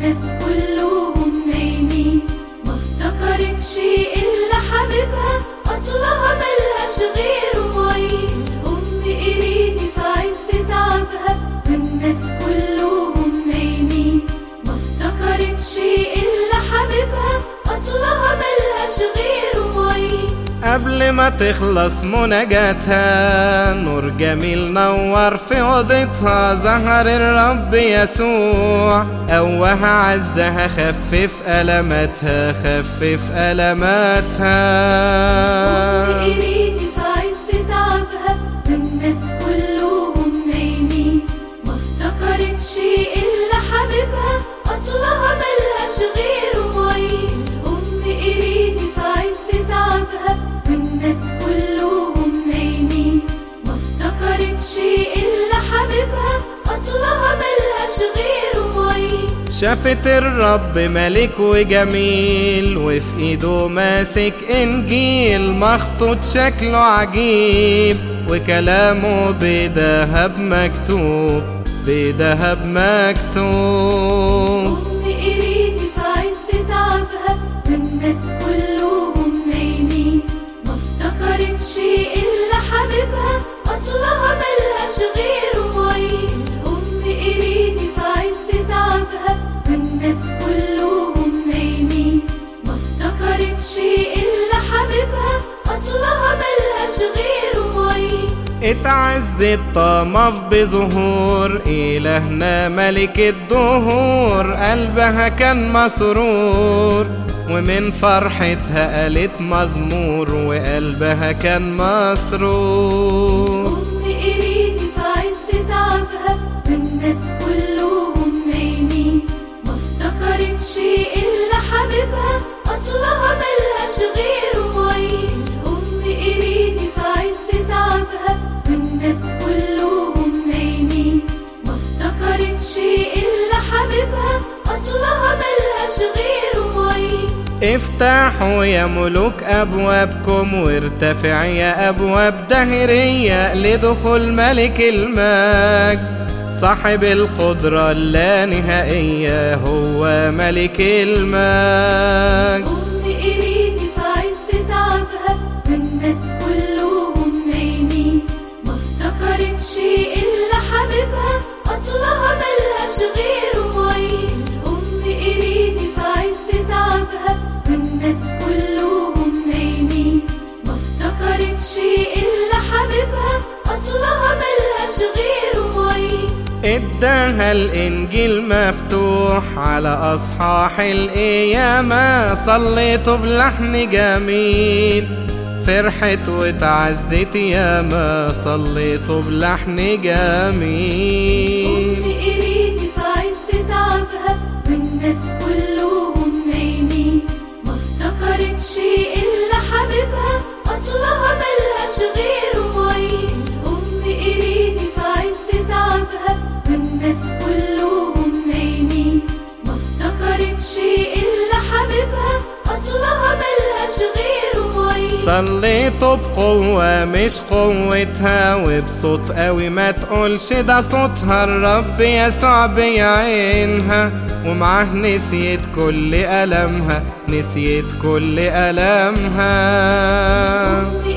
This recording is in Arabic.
والناس كلهم نايمين، ما افتكرتش إلا حبيبها أصلها ملهاش غيره معين. الأم إيريني في عز تعبها والناس كلهم نايمين، ما افتكرتش إلا حبيبها أصلها ملهاش غيره معين. قبل ما تخلص مناجاتها نور جميل نور في اوضتها، ظهر الرب يسوع قواها عزها خفف ألماتها خفف ألماتها. أم إيريني في عز تعبها والناس كلهم نايمين، ما افتكرتش إلا حبيبها أصلها ملهاش غيره معين. الأم إيريني في عز تعبها والناس كلهم نايمين، ما افتكرتش إلا حبيبها أصلها ملهاش غيره معين. شافت الرب ملك وجميل وفي ايده ماسك انجيل مخطوط شكله عجيب، وكلامه بذهب مكتوب بذهب مكتوب. أم إيريني في عز تعبها والناس كلهم نايمين، ما افتكرتش إلا حبيبها أصلها ملهاش غيره معين. الأم إيريني في عز تعبها والناس كلهم نايمين، ما افتكرتش إلا حبيبها أصلها ملهاش غيره معين. اتعزت طامف بظهور إلهنا ملك الدهور، قلبها كان مسرور ومن فرحتها قالت مزمور وقلبها كان مسرور. أم إيريني في عز تعبها والناس كلهم نايمين، ما افتكرتش إلا حبيبها أصلها ملهاش غيره معين. أم إيريني في عز تعبها والناس كلهم نايمين، ما افتكرتش إلا حبيبها أصلها ملهاش غيره معين. افتحوا يا ملوك أبوابكم وارتفع يا أبواب دهرية لدخول ملك المجد، صاحب القدرة اللانهائية هو ملك المجد. أم إيريني في عز تعبها والناس كلهم نايمين، ما افتكرتش إلا حبيبها أصلها ملهاش غيره معين. أم إيريني في عز تعبها والناس كلهم نايمين، ما افتكرتش إلا حبيبها أصلها ملهاش غيره معين. اداها الانجيل مفتوح على اصحاح القيامة، صليته بلحن جميل فرحت وتعزت ياما، صليته بلحن جميل. أم إيريني في عز تعبها والناس كلهم نايمين، ما افتكرتش إلا حبيبها أصلها ملهاش غيره معين. أم إيريني في عز تعبها والناس كلهم نايمين، ما افتكرتش إلا حبيبها أصلها ملهاش غيره معين. صليته بقوة مش قوتها وبصوت قوي ما تقولش ده صوتها، الرب يسوع بيعينها ومعاه نسيت كل ألمها نسيت كل ألمها.